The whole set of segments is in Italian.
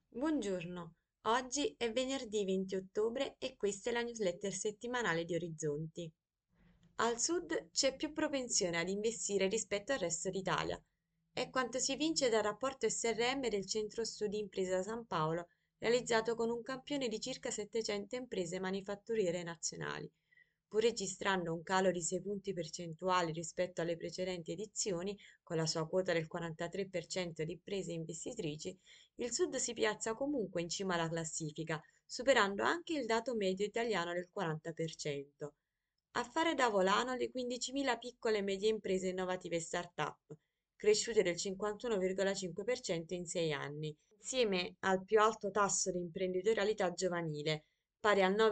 Buongiorno, oggi è venerdì 20 ottobre e questa è la newsletter settimanale di Orizzonti. Al sud c'è più propensione ad investire rispetto al resto d'Italia. È quanto si evince dal rapporto SRM del Centro Studi Impresa San Paolo, realizzato con un campione di circa 700 imprese manifatturiere nazionali. Pur registrando un calo di 6 punti percentuali rispetto alle precedenti edizioni, con la sua quota del 43% di imprese investitrici, il Sud si piazza comunque in cima alla classifica, superando anche il dato medio italiano del 40%. A fare da volano le 15.000 piccole e medie imprese innovative e start-up, cresciute del 51,5% in 6 anni, insieme al più alto tasso di imprenditorialità giovanile, pari al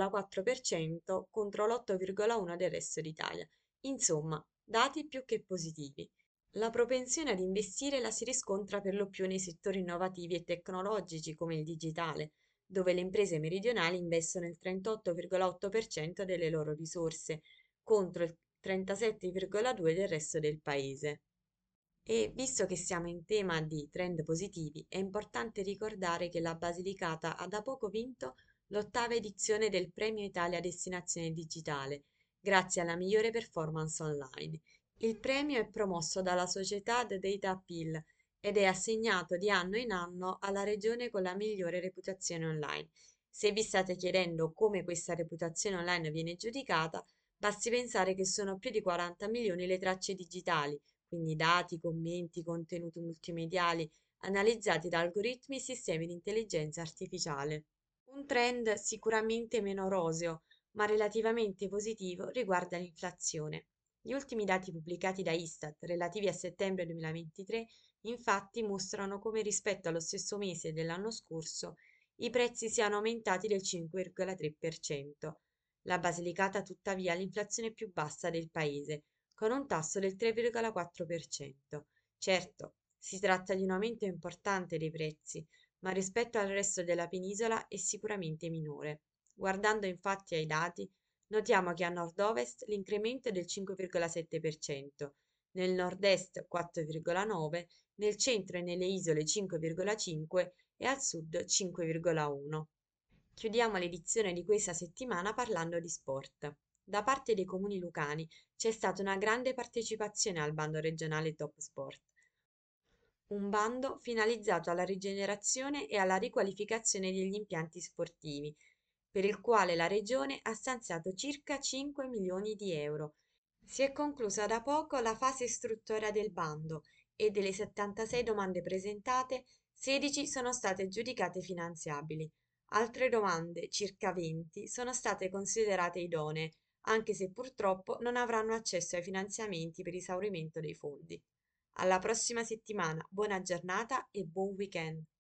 9,4% contro l'8,1% del resto d'Italia. Insomma, dati più che positivi. La propensione ad investire la si riscontra per lo più nei settori innovativi e tecnologici come il digitale, dove le imprese meridionali investono il 38,8% delle loro risorse, contro il 37,2% del resto del paese. E visto che siamo in tema di trend positivi, è importante ricordare che la Basilicata ha da poco vinto l'8ª edizione del Premio Italia Destinazione Digitale, grazie alla migliore performance online. Il premio è promosso dalla società The Data Appeal ed è assegnato di anno in anno alla regione con la migliore reputazione online. Se vi state chiedendo come questa reputazione online viene giudicata, basti pensare che sono più di 40 milioni le tracce digitali, quindi dati, commenti, contenuti multimediali analizzati da algoritmi e sistemi di intelligenza artificiale. Un trend sicuramente meno roseo, ma relativamente positivo riguarda l'inflazione. Gli ultimi dati pubblicati da Istat relativi a settembre 2023 infatti mostrano come rispetto allo stesso mese dell'anno scorso i prezzi siano aumentati del 5,3%. La Basilicata tuttavia ha l'inflazione più bassa del paese, con un tasso del 3,4%. Certo, si tratta di un aumento importante dei prezzi, ma rispetto al resto della penisola è sicuramente minore. Guardando infatti ai dati, notiamo che a nord-ovest l'incremento è del 5,7%, nel nord-est 4,9%, nel centro e nelle isole 5,5% e al sud 5,1%. Chiudiamo l'edizione di questa settimana parlando di sport. Da parte dei comuni lucani c'è stata una grande partecipazione al bando regionale Top Sport, un bando finalizzato alla rigenerazione e alla riqualificazione degli impianti sportivi, per il quale la Regione ha stanziato circa 5 milioni di euro. Si è conclusa da poco la fase istruttoria del bando e delle 76 domande presentate, 16 sono state giudicate finanziabili. Altre domande, circa 20, sono state considerate idonee, anche se purtroppo non avranno accesso ai finanziamenti per esaurimento dei fondi. Alla prossima settimana, buona giornata e buon weekend!